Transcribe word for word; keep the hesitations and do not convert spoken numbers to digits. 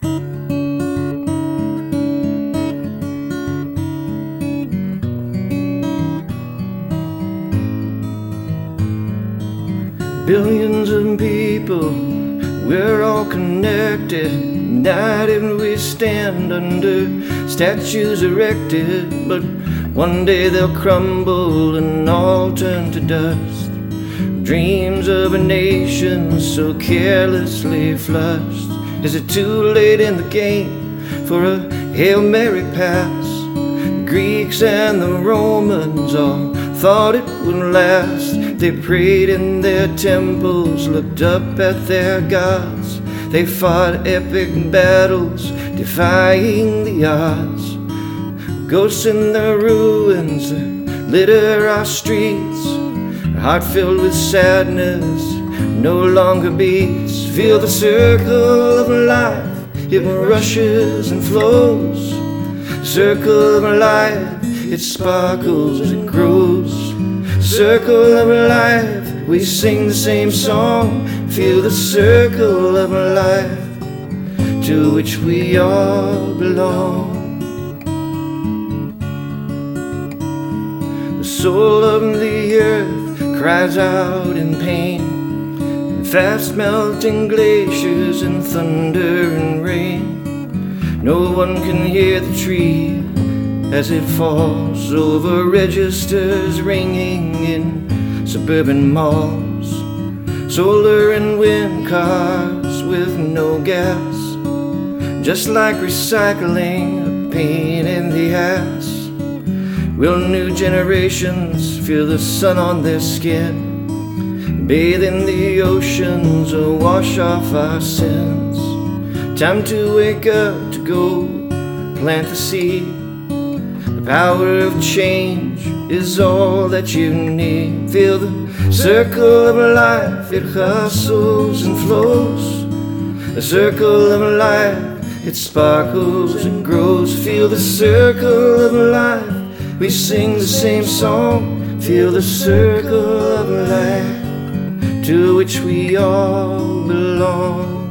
Billions of people, we're all connected. United we stand under statues erected, but one day they'll crumble and all turn to dust. Dreams of a nation so carelessly flushed. Is it too late in the game for a Hail Mary pass? The Greeks and the Romans all thought it would last. They prayed in their temples, looked up at their gods. They fought epic battles, defying the odds. Ghosts in the ruins litter our streets. Our heart filled with sadness no longer beats. Feel the circle of life, it rushes and flows. Circle of life, it sparkles, it grows. Circle of life, we sing the same song. Feel the circle of life to which we all belong. The soul of the earth cries out in pain, fast melting glaciers and thunder and rain. No one can hear the tree as it falls over registers ringing in suburban malls. Solar and wind cars with no gas, just like recycling a pain in the ass. Will new generations feel the sun on their skin, bathe in the oceans or wash off our sins? Time to wake up, to go plant the seed. The power of change is all that you need. Feel the circle of life, it hustles and flows. The circle of life, it sparkles and grows. Feel the circle of life, we sing the same song. Feel the circle of life to which we all belong.